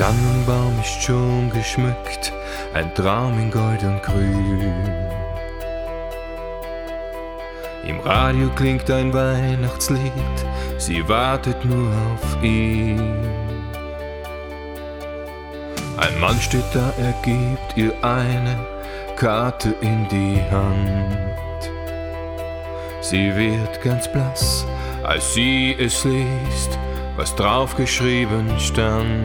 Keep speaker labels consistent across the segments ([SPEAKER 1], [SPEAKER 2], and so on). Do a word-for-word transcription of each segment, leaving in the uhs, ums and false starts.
[SPEAKER 1] Tannenbaum ist schon geschmückt, ein Traum in Gold und Grün. Im Radio klingt ein Weihnachtslied, sie wartet nur auf ihn. Ein Mann steht da, er gibt ihr eine Karte in die Hand. Sie wird ganz blass, als sie es liest, was drauf geschrieben stand.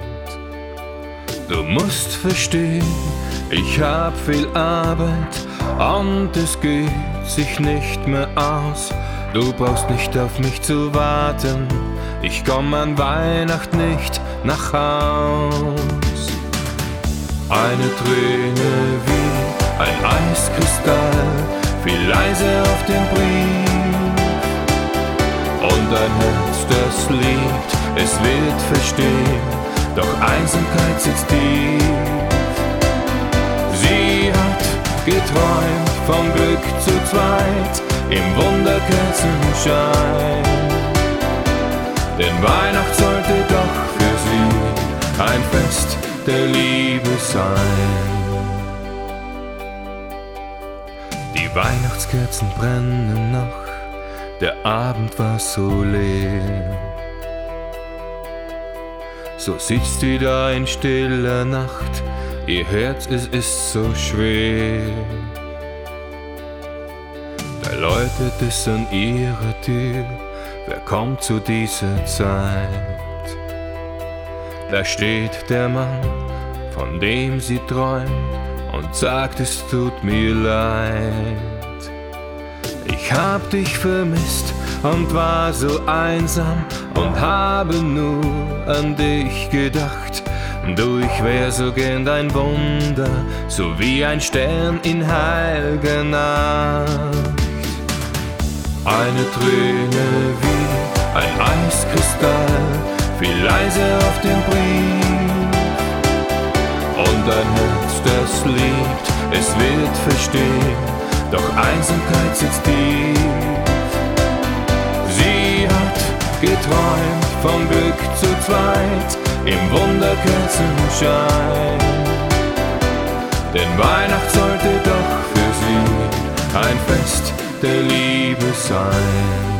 [SPEAKER 1] Du musst verstehen, ich hab viel Arbeit und es geht sich nicht mehr aus. Du brauchst nicht auf mich zu warten, ich komm an Weihnachten nicht nach Haus. Eine Träne wie ein Eiskristall fiel leise auf den Brief. Und ein Herz, das liebt, es wird verstehen, doch Einsamkeit sitzt tief. Sie hat geträumt vom Glück zu zweit im Wunderkerzenschein. Denn Weihnacht sollte doch für sie ein Fest der Liebe sein. Die Weihnachtskerzen brennen noch, der Abend war so leer. So sitzt sie da in stiller Nacht, ihr Herz, es ist so schwer. Da läutet es an ihrer Tür, wer kommt zu dieser Zeit? Da steht der Mann, von dem sie träumt und sagt, es tut mir leid. Ich hab dich vermisst und war so einsam und habe nur an dich gedacht. Du, ich wär so gern dein Wunder, so wie ein Stern in heilger Nacht. Eine Träne wie ein Eiskristall fiel leise auf den Brief. Und ein Herz, das liebt, es wird verstehen, doch Einsamkeit sitzt tief. Sie hat geträumt vom Glück zu zweit im Wunderkerzenschein. Denn Weihnacht sollte doch für sie ein Fest der Liebe sein.